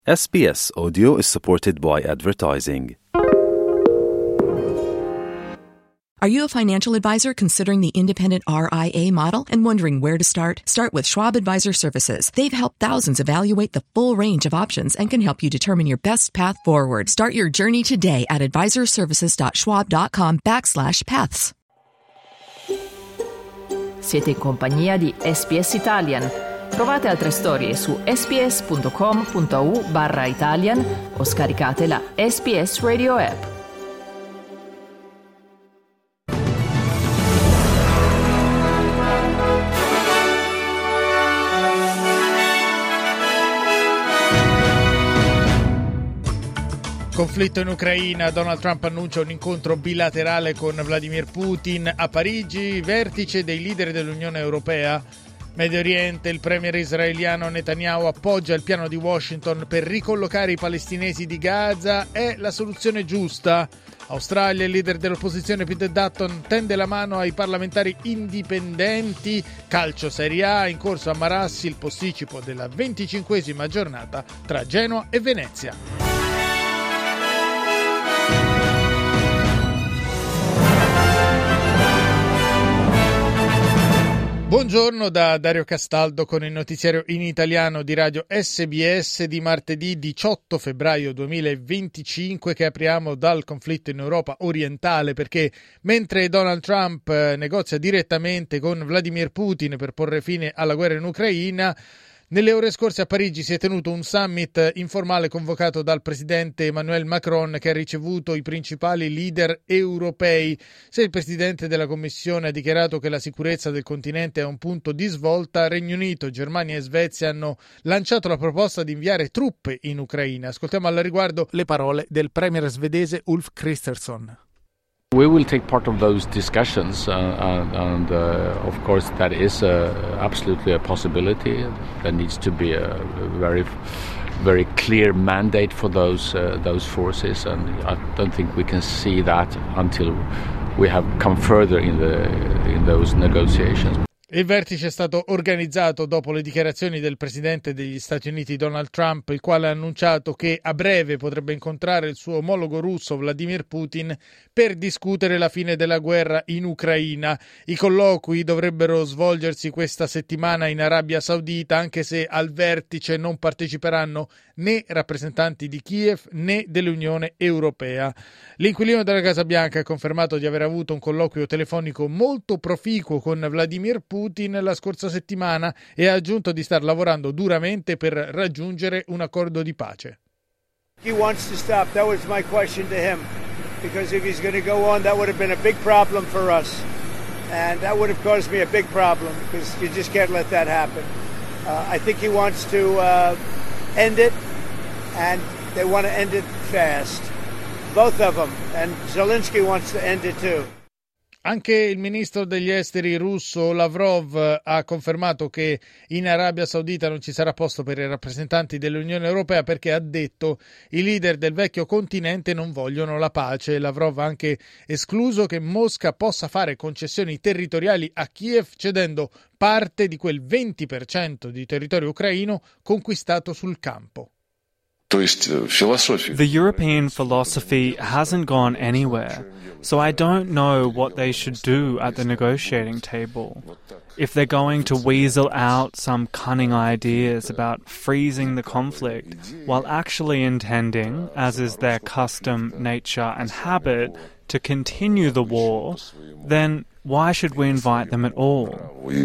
SBS Audio is supported by advertising. Are you a financial advisor considering the independent RIA model and wondering where to start? Start with Schwab Advisor Services. They've helped thousands evaluate the full range of options and can help you determine your best path forward. Start your journey today at advisorservices.schwab.com/paths. Siete in compagnia di SBS Italian. Trovate altre storie su sbs.com.au/Italian o scaricate la SBS Radio app. Conflitto in Ucraina, Donald Trump annuncia un incontro bilaterale con Vladimir Putin a Parigi, vertice dei leader dell'Unione Europea. Medio Oriente, il premier israeliano Netanyahu appoggia il piano di Washington per ricollocare i palestinesi di Gaza, è la soluzione giusta. Australia, il leader dell'opposizione Peter Dutton tende la mano ai parlamentari indipendenti. Calcio Serie A, in corso a Marassi il posticipo della 25esima giornata tra Genoa e Venezia. Buongiorno da Dario Castaldo con il notiziario in italiano di Radio SBS di martedì 18 febbraio 2025 che apriamo dal conflitto in Europa orientale, perché mentre Donald Trump negozia direttamente con Vladimir Putin per porre fine alla guerra in Ucraina, nelle ore scorse a Parigi si è tenuto un summit informale convocato dal presidente Emmanuel Macron, che ha ricevuto i principali leader europei. Se il presidente della Commissione ha dichiarato che la sicurezza del continente è un punto di svolta, Regno Unito, Germania e Svezia hanno lanciato la proposta di inviare truppe in Ucraina. Ascoltiamo al riguardo le parole del premier svedese Ulf Kristersson. We will take part of those discussions, and of course that is absolutely a possibility. There needs to be a very, very clear mandate for those forces, and I don't think we can see that until we have come further in those negotiations. Il vertice è stato organizzato dopo le dichiarazioni del presidente degli Stati Uniti Donald Trump, il quale ha annunciato che a breve potrebbe incontrare il suo omologo russo Vladimir Putin per discutere la fine della guerra in Ucraina. I colloqui dovrebbero svolgersi questa settimana in Arabia Saudita, anche se al vertice non parteciperanno né rappresentanti di Kiev né dell'Unione Europea. L'inquilino della Casa Bianca ha confermato di aver avuto un colloquio telefonico molto proficuo con Vladimir Putin la scorsa settimana e ha aggiunto di star lavorando duramente per raggiungere un accordo di pace. He wants to stop. That was my question to him, because if he's going to go on, that would have been a big problem for us, and that would have caused me a big problem, because you just can't let that happen. I think he wants to end it, and they want to end it fast, both of them, and Zelensky wants to end it too. Anche il ministro degli esteri russo Lavrov ha confermato che in Arabia Saudita non ci sarà posto per i rappresentanti dell'Unione Europea, perché ha detto i leader del vecchio continente non vogliono la pace. Lavrov ha anche escluso che Mosca possa fare concessioni territoriali a Kiev, cedendo parte di quel 20% di territorio ucraino conquistato sul campo. The European philosophy hasn't gone anywhere, so I don't know what they should do at the negotiating table. If they're going to weasel out some cunning ideas about freezing the conflict while actually intending, as is their custom, nature and habit, to continue the war, then why should we invite them at all?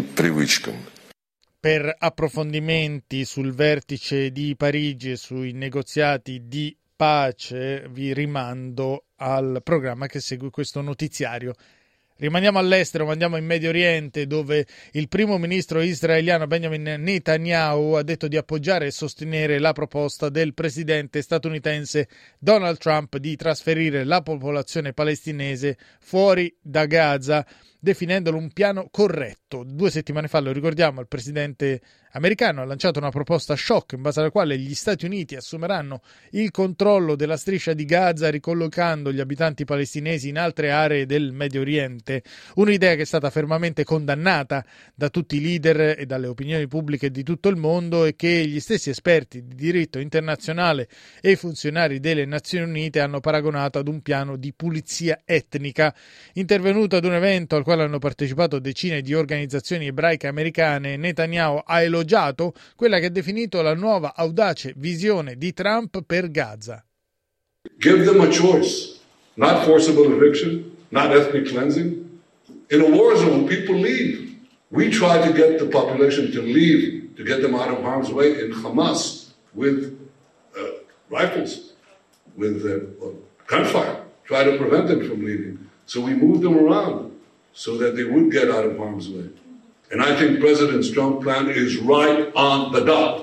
Per approfondimenti sul vertice di Parigi e sui negoziati di pace vi rimando al programma che segue questo notiziario. Rimaniamo all'estero, ma andiamo in Medio Oriente, dove il primo ministro israeliano Benjamin Netanyahu ha detto di appoggiare e sostenere la proposta del presidente statunitense Donald Trump di trasferire la popolazione palestinese fuori da Gaza. definendolo un piano corretto. 2 settimane fa, lo ricordiamo, il presidente americano ha lanciato una proposta shock in base alla quale gli Stati Uniti assumeranno il controllo della striscia di Gaza ricollocando gli abitanti palestinesi in altre aree del Medio Oriente, un'idea che è stata fermamente condannata da tutti i leader e dalle opinioni pubbliche di tutto il mondo e che gli stessi esperti di diritto internazionale e i funzionari delle Nazioni Unite hanno paragonato ad un piano di pulizia etnica. Intervenuto ad un evento al quale hanno partecipato decine di organizzazioni ebraiche americane, Netanyahu ha elogiato quella che ha definito la nuova audace visione di Trump per Gaza. Give them a choice, not forcible eviction, not ethnic cleansing. In a war zone, people leave. We try to get the population to leave, to get them out of harm's way in Hamas with rifles, with gunfire, try to prevent them from leaving. So we moved them around so that they would get out of harm's way. And I think President Trump's plan is right on the dot.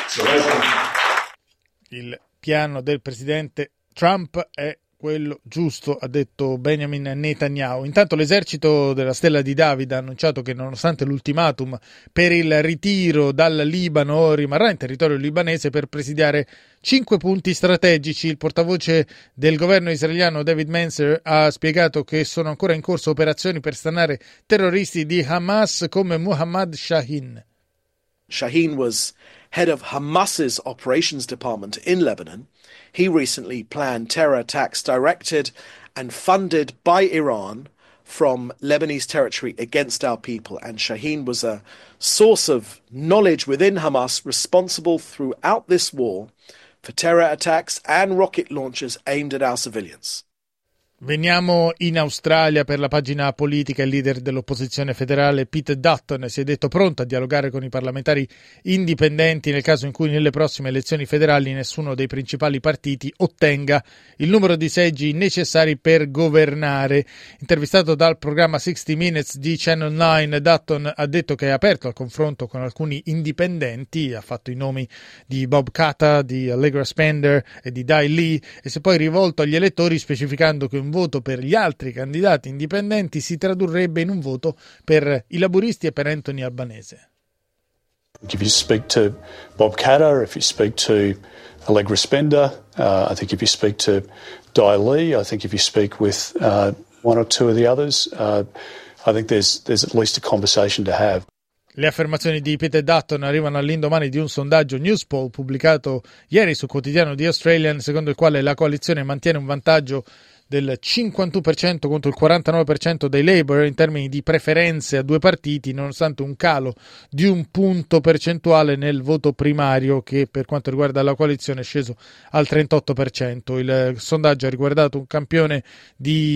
Il piano del presidente Trump è quello giusto, ha detto Benjamin Netanyahu. Intanto l'esercito della Stella di Davide ha annunciato che nonostante l'ultimatum per il ritiro dal Libano rimarrà in territorio libanese per presidiare 5 punti strategici. Il portavoce del governo israeliano David Mencer ha spiegato che sono ancora in corso operazioni per stanare terroristi di Hamas come Muhammad Shahin. Shahin was head of Hamas's operations department in Lebanon. He recently planned terror attacks directed and funded by Iran from Lebanese territory against our people. And Shahin was a source of knowledge within Hamas responsible throughout this war for terror attacks and rocket launches aimed at our civilians. Veniamo in Australia per la pagina politica. Il leader dell'opposizione federale Pete Dutton si è detto pronto a dialogare con i parlamentari indipendenti nel caso in cui nelle prossime elezioni federali nessuno dei principali partiti ottenga il numero di seggi necessari per governare. Intervistato dal programma 60 Minutes di Channel 9, Dutton ha detto che è aperto al confronto con alcuni indipendenti, ha fatto i nomi di Bob Katta, di Allegra Spender e di Dai Lee e si è poi rivolto agli elettori specificando che un voto per gli altri candidati indipendenti si tradurrebbe in un voto per i laburisti e per Anthony Albanese. If you speak to Bob Katter, if you speak to Allegra Spender, I think if you speak to Dai Lee, I think if you speak with one or two of the others, I think there's at least a conversation to have. Le affermazioni di Peter Dutton arrivano all'indomani di un sondaggio Newspoll pubblicato ieri sul quotidiano The Australian, secondo il quale la coalizione mantiene un vantaggio del 51% contro il 49% dei Labour in termini di preferenze a 2 partiti, nonostante un calo di 1 punto percentuale nel voto primario che per quanto riguarda la coalizione è sceso al 38%. Il sondaggio ha riguardato un campione di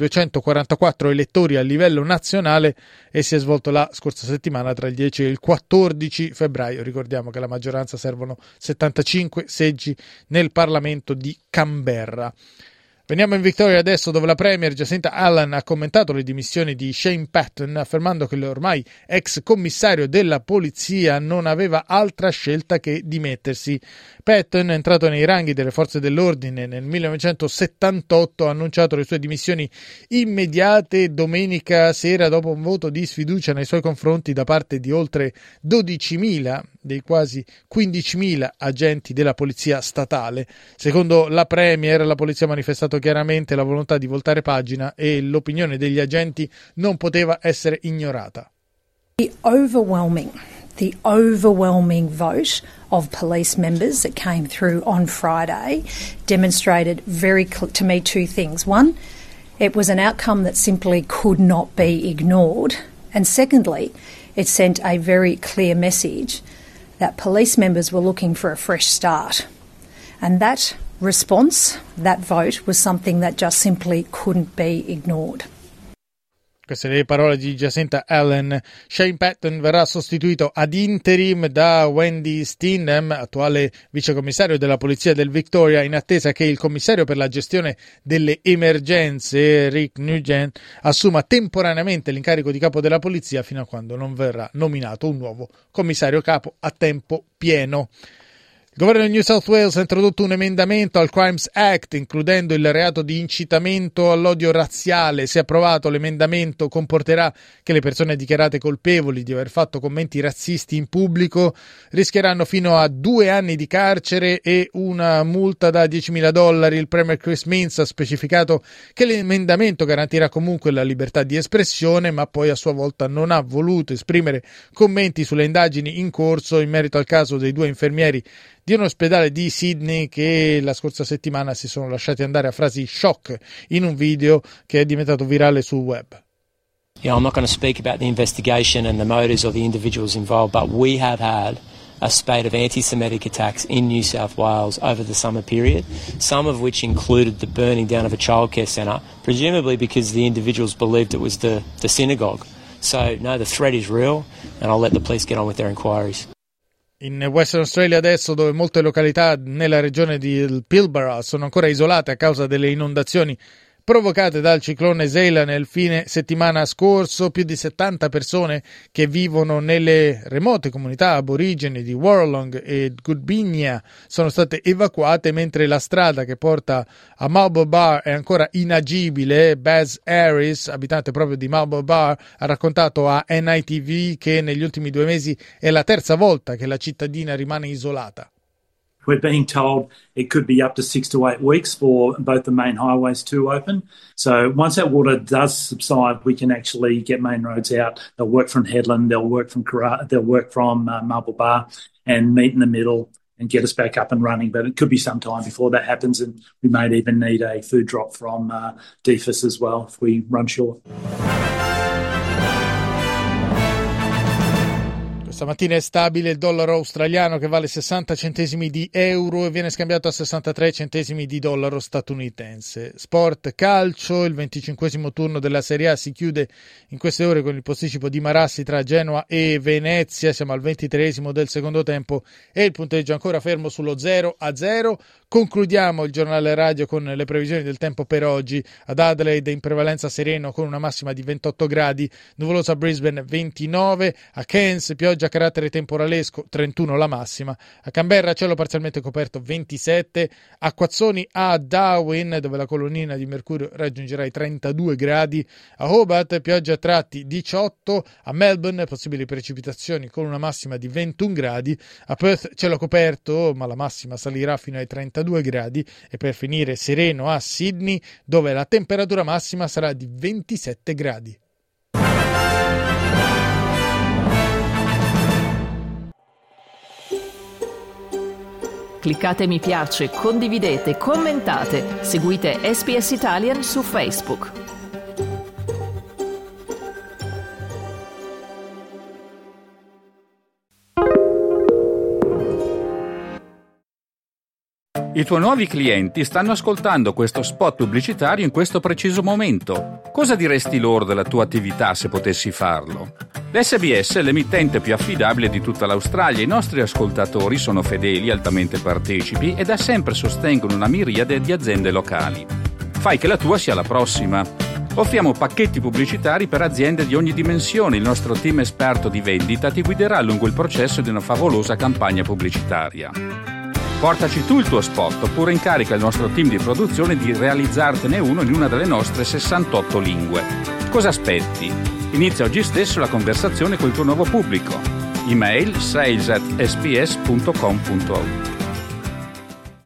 1244 elettori a livello nazionale e si è svolto la scorsa settimana tra il 10 e il 14 febbraio. Ricordiamo che alla maggioranza servono 75 seggi nel Parlamento di Canberra. Veniamo in Victoria adesso, dove la Premier Jacinta Allen ha commentato le dimissioni di Shane Patton, affermando che l'ormai ex commissario della polizia non aveva altra scelta che dimettersi. Patton, entrato nei ranghi delle forze dell'ordine nel 1978, ha annunciato le sue dimissioni immediate domenica sera dopo un voto di sfiducia nei suoi confronti da parte di oltre 12.000 dei quasi 15.000 agenti della polizia statale. Secondo la Premier, la polizia ha manifestato chiaramente la volontà di voltare pagina e l'opinione degli agenti non poteva essere ignorata. The overwhelming vote of police members that came through on Friday demonstrated to me 2 things. One, it was an outcome that simply could not be ignored. And secondly, it sent a very clear message that police members were looking for a fresh start. And that response, that vote, was something that just simply couldn't be ignored. Queste le parole di Jacinta Allen. Shane Patton verrà sostituito ad interim da Wendy Steenham, attuale vicecommissario della polizia del Victoria, in attesa che il commissario per la gestione delle emergenze, Rick Nugent, assuma temporaneamente l'incarico di capo della polizia fino a quando non verrà nominato un nuovo commissario capo a tempo pieno. Il governo di New South Wales ha introdotto un emendamento al Crimes Act, includendo il reato di incitamento all'odio razziale. Se approvato, l'emendamento comporterà che le persone dichiarate colpevoli di aver fatto commenti razzisti in pubblico rischieranno fino a 2 anni di carcere e una multa da $10.000. Il Premier Chris Minns ha specificato che l'emendamento garantirà comunque la libertà di espressione, ma poi a sua volta non ha voluto esprimere commenti sulle indagini in corso in merito al caso dei 2 infermieri di un ospedale di Sydney che la scorsa settimana si sono lasciati andare a frasi shock in un video che è diventato virale sul web. Yeah, I'm not going to speak about the investigation and the motives of the individuals involved, but we have had a spate of anti-Semitic attacks in New South Wales over the summer period, some of which included the burning down of a childcare centre, presumably because the individuals believed it was the synagogue. So, no, the threat is real, and I'll let the police get on with their inquiries. In Western Australia adesso, dove molte località nella regione di Pilbara sono ancora isolate a causa delle inondazioni provocate dal ciclone Seila nel fine settimana scorso, più di 70 persone che vivono nelle remote comunità aborigeni di Warralong e Goodbinia sono state evacuate, mentre la strada che porta a Marlborough Bar è ancora inagibile. Baz Harris, abitante proprio di Marlborough Bar, ha raccontato a NITV che negli ultimi 2 mesi è la terza volta che la cittadina rimane isolata. We're being told it could be up to 6 to 8 weeks for both the main highways to open. So once that water does subside, we can actually get main roads out. They'll work from Headland, they'll work from Marlborough Bar and meet in the middle and get us back up and running. But it could be some time before that happens, and we may even need a food drop from DFIS as well if we run short. Stamattina è stabile il dollaro australiano che vale 60 centesimi di euro e viene scambiato a 63 centesimi di dollaro statunitense. Sport calcio, il 25esimo turno della Serie A si chiude in queste ore con il posticipo di Marassi tra Genoa e Venezia. Siamo al 23esimo del secondo tempo e il punteggio ancora fermo sullo 0-0. Concludiamo il giornale radio con le previsioni del tempo per oggi. Ad Adelaide in prevalenza sereno con una massima di 28 gradi, nuvoloso a Brisbane 29, a Cairns pioggia a carattere temporalesco 31 la massima, a Canberra cielo parzialmente coperto 27, acquazzoni a Darwin dove la colonnina di mercurio raggiungerà i 32 gradi, a Hobart pioggia a tratti 18, a Melbourne possibili precipitazioni con una massima di 21 gradi, a Perth cielo coperto ma la massima salirà fino ai 32 gradi e per finire sereno a Sydney dove la temperatura massima sarà di 27 gradi. Cliccate mi piace, condividete, commentate, seguite SBS Italian su Facebook. I tuoi nuovi clienti stanno ascoltando questo spot pubblicitario in questo preciso momento. Cosa diresti loro della tua attività se potessi farlo? L'SBS è l'emittente più affidabile di tutta l'Australia. I nostri ascoltatori sono fedeli, altamente partecipi e da sempre sostengono una miriade di aziende locali. Fai che la tua sia la prossima. Offriamo pacchetti pubblicitari per aziende di ogni dimensione. Il nostro team esperto di vendita ti guiderà lungo il processo di una favolosa campagna pubblicitaria. Portaci tu il tuo spot oppure incarica il nostro team di produzione di realizzartene uno in una delle nostre 68 lingue. Cosa aspetti? Inizia oggi stesso la conversazione con il tuo nuovo pubblico. Email sales@sbs.com.au.